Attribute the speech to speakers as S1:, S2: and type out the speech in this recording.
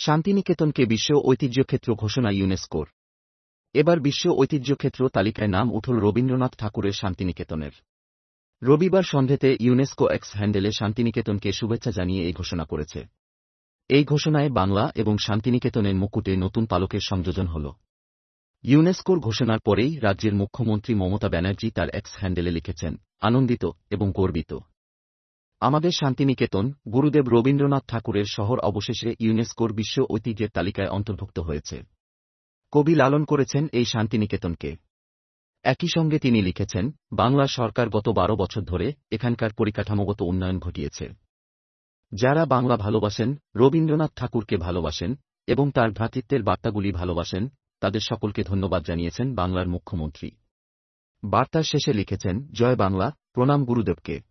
S1: শান্তিনিকেতনকে বিশ্ব ঐতিহ্যক্ষেত্র ঘোষণা ইউনেস্কোর। এবার বিশ্ব ঐতিহ্যক্ষেত্র তালিকায় নাম উঠল রবীন্দ্রনাথ ঠাকুরের শান্তিনিকেতনের। রবিবার সন্ধেতে ইউনেস্কো এক্স হ্যান্ডেলে শান্তিনিকেতনকে শুভেচ্ছা জানিয়ে এই ঘোষণা করেছে। এই ঘোষণায় বাংলা এবং শান্তিনিকেতনের মুকুটে নতুন পালকের সংযোজন হল। ইউনেস্কোর ঘোষণার পরেই রাজ্যের মুখ্যমন্ত্রী মমতা ব্যানার্জি তার এক্স হ্যান্ডেলে লিখেছেন, আনন্দিত এবং গর্বিত। আমাদের শান্তিনিকেতন, গুরুদেব রবীন্দ্রনাথ ঠাকুরের শহর অবশেষে ইউনেস্কোর বিশ্ব ঐতিহ্যের তালিকায় অন্তর্ভুক্ত হয়েছে। কবি লালন করেছেন এই শান্তিনিকেতনকে। একই সঙ্গে তিনি লিখেছেন, বাংলা সরকার গত ১২ বছর ধরে এখানকার পরিকাঠামোগত উন্নয়ন ঘটিয়েছে। যারা বাংলা ভালোবাসেন, রবীন্দ্রনাথ ঠাকুরকে ভালোবাসেন এবং তার ভ্রাতৃত্বের বার্তাগুলি ভালোবাসেন, তাদের সকলকে ধন্যবাদ জানিয়েছেন বাংলার মুখ্যমন্ত্রী। বার্তার শেষে লিখেছেন, জয় বাংলা, প্রণাম গুরুদেবকে।